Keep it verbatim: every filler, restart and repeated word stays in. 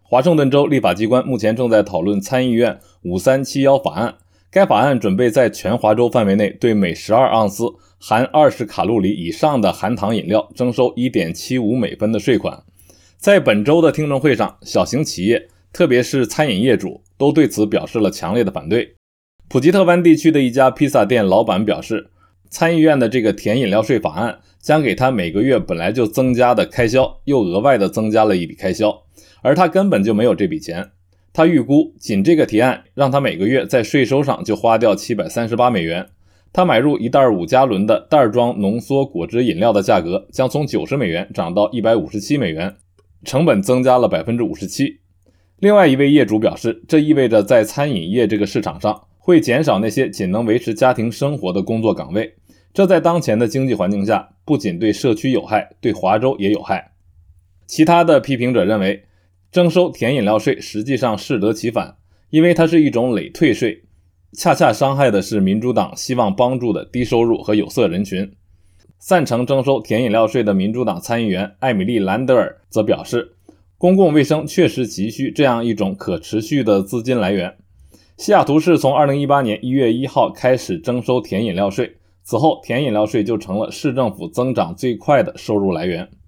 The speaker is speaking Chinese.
华盛顿州立法机关目前正在讨论参议院五三七一法案，该法案准备在全华州范围内对每十二盎司含二十卡路里以上的含糖饮料征收 一点七五美分的税款。在本周的听证会上，小型企业，特别是餐饮业主，都对此表示了强烈的反对。普吉特湾地区的一家披萨店老板表示，参议院的这个甜饮料税法案将给他每个月本来就增加的开销又额外的增加了一笔开销，而他根本就没有这笔钱。他预估仅这个提案让他每个月在税收上就花掉七百三十八美元。他买入一袋五加仑的袋装浓缩果汁饮料的价格将从九十美元涨到一百五十七美元，成本增加了 百分之五十七。 另外一位业主表示，这意味着在餐饮业这个市场上会减少那些仅能维持家庭生活的工作岗位，这在当前的经济环境下不仅对社区有害，对华州也有害。其他的批评者认为，征收甜饮料税实际上适得其反，因为它是一种累退税，恰恰伤害的是民主党希望帮助的低收入和有色人群。赞成征收甜饮料税的民主党参议员艾米丽·兰德尔则表示，公共卫生确实急需这样一种可持续的资金来源。西雅图市从二零一八年一月一号开始征收甜饮料税，此后甜饮料税就成了市政府增长最快的收入来源。